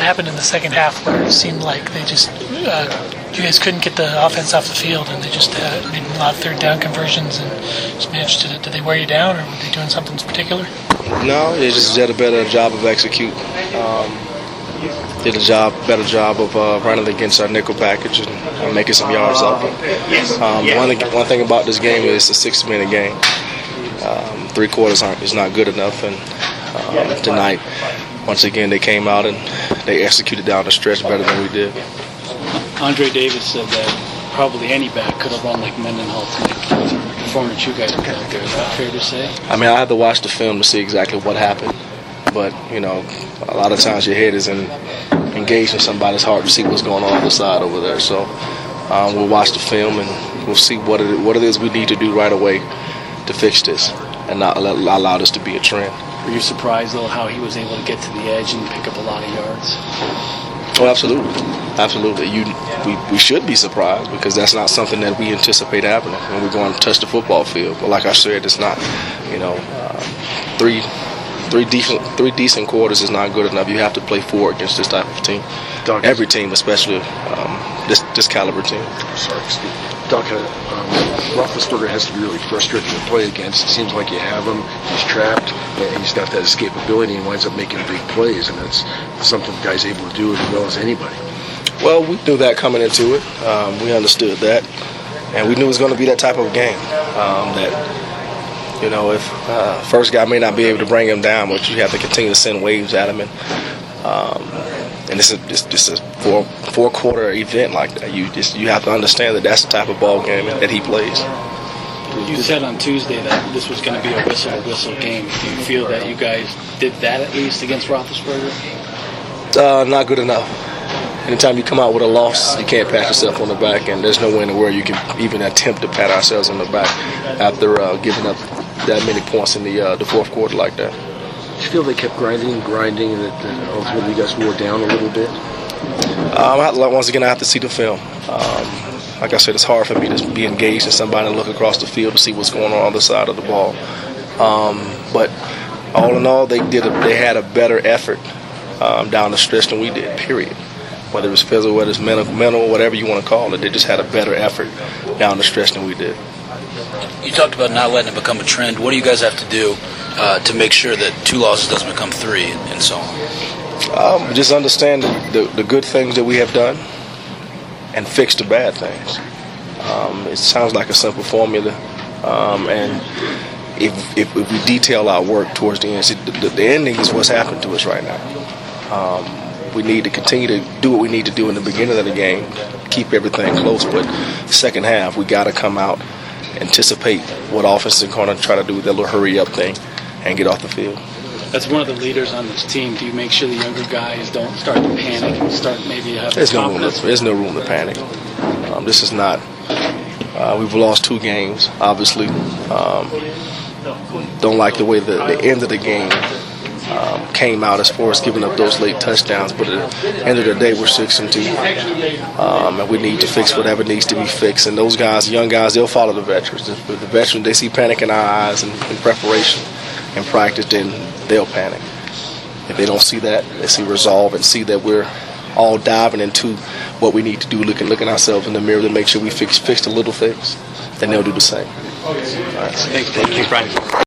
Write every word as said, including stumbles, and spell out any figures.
happened in the second half where it seemed like they just uh, you guys couldn't get the offense off the field, and they just uh, made a lot of third down conversions and just managed to? Did they wear you down, or were they doing something particular? No, they just did a better job of execute. Um, did a job, better job of uh, running against our nickel package and uh, making some yards up. Um, one, one thing about this game is it's a six-minute game. Um, three quarters aren't is not good enough, and um, tonight, once again, they came out and they executed down the stretch better than we did. Andre Davis said that probably any back could have run like Mendenhall tonight. The performance you guys put out there, is that fair to say? I mean, I had to watch the film to see exactly what happened, but you know, a lot of times your head is in, engaged in somebody. It's hard to see what's going on on the side over there. So um, we'll watch the film and we'll see what it what it is we need to do right away to fix this and not let, allow this to be a trend. Were you surprised, though, how he was able to get to the edge and pick up a lot of yards? Oh, absolutely. Absolutely. You, we, we should be surprised because that's not something that we anticipate happening when we're going to touch the football field. But like I said, it's not, you know, uh, three three decent three decent quarters is not good enough. You have to play four against this type of team. Doug, Every team, especially um, this this caliber team. Sorry, Steve. Doug, uh, um, Roethlisberger has to be really frustrating to play against. It seems like you have him, he's trapped, and he's got that escapability and winds up making big plays, and that's something the guy's able to do as well as anybody. Well, we knew that coming into it. Um, we understood that, and we knew it was going to be that type of game. Um, that, you know, if uh, first guy may not be able to bring him down, but you have to continue to send waves at him. And um, and this is this, this is four four quarter event like that. You just you have to understand that that's the type of ball game that he plays. You said on Tuesday that this was going to be a whistle whistle game. Do you feel that you guys did that at least against Roethlisberger? Uh, not good enough. Anytime you come out with a loss, you can't pat yourself on the back, and there's no way in the world you can even attempt to pat ourselves on the back after uh, giving up that many points in the uh, the fourth quarter like that. Do you feel they kept grinding and grinding, and that uh, ultimately you guys wore down a little bit? Um, I, once again, I have to see the film. Um, like I said, it's hard for me to be engaged in somebody and look across the field to see what's going on on the other side of the ball. Um, but all in all, they did. A, they had a better effort um, down the stretch than we did. Period. Whether it's physical, whether it's mental, mental, whatever you want to call it, they just had a better effort down the stretch than we did. You talked about not letting it become a trend. What do you guys have to do uh, to make sure that two losses doesn't become three and, and so on? Um, just understand the, the, the good things that we have done and fix the bad things. Um, it sounds like a simple formula, um, and if, if, if we detail our work towards the end, see, the, the ending is what's happened to us right now. Um, we need to continue to do what we need to do in the beginning of the game, keep everything close, but second half we got to come out, anticipate what offense is going to try to do with that little hurry up thing and get off the field. That's one of the leaders on this team. Do you make sure the younger guys don't start to panic and start maybe to have there's no confidence? room to, there's no room to panic. Um, this is not. Uh, we've lost two games, obviously. Um, don't like the way the, the end of the game um, came out as far as giving up those late touchdowns. But at the end of the day, we're six and two, um, and we need to fix whatever needs to be fixed. And those guys, young guys, they'll follow the veterans. The, the veterans, they see panic in our eyes and in preparation and practice, then they'll panic. If they don't see that, they see resolve and see that we're all diving into what we need to do, looking looking ourselves in the mirror to make sure we fix fix the little things, then they'll do the same. All right. Thank you, Brian.